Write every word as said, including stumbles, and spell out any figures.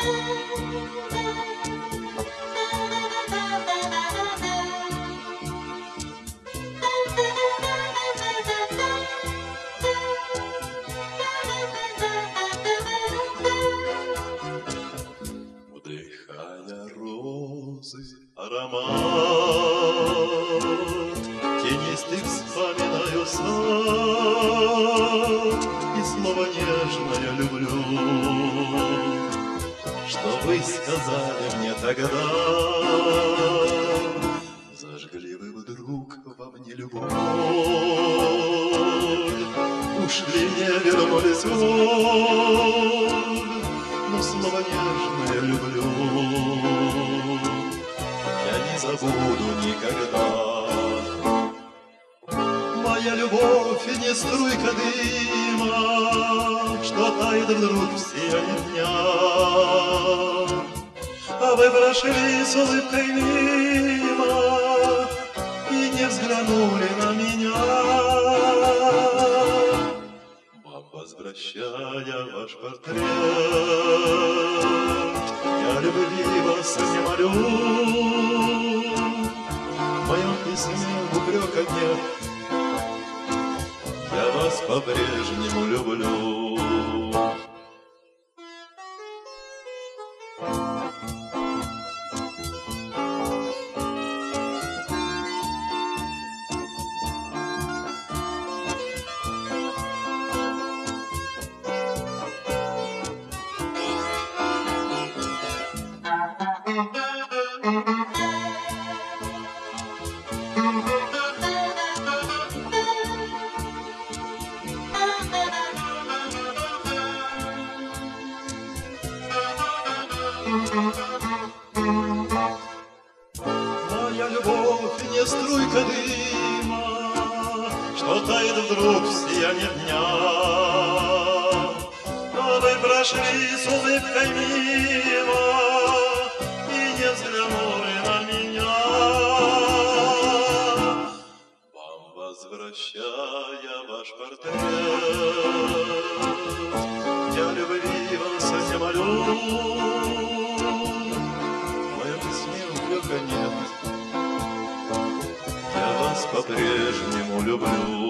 Вдыхая розы аромат, тенистый вспоминаю сад, и слово нежное люблю, что вы сказали мне тогда. Зажгли вы вдруг во мне любовь, ушли, не вернулись вновь, но слово нежное люблю я не забуду никогда. Моя любовь не струйка дыма, что тает вдруг в сиянии дня, а вы прошли с улыбкой мимо и не взглянули на меня. Возвращая ваш портрет, я любви вас не молю, в моем письме упрека нет, я вас по-прежнему люблю. Моя любовь не струйка дыма, что тает вдруг в сиянии дня, но вы прошли с улыбкой мимо и не взглянули на меня. Вам возвращая ваш портрет, я любви вас не молю, нет, я вас по-прежнему люблю.